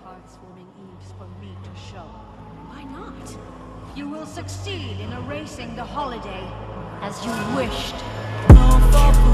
hearth-warming eves for me to show. Why not? You will succeed in erasing the holiday as you wished. No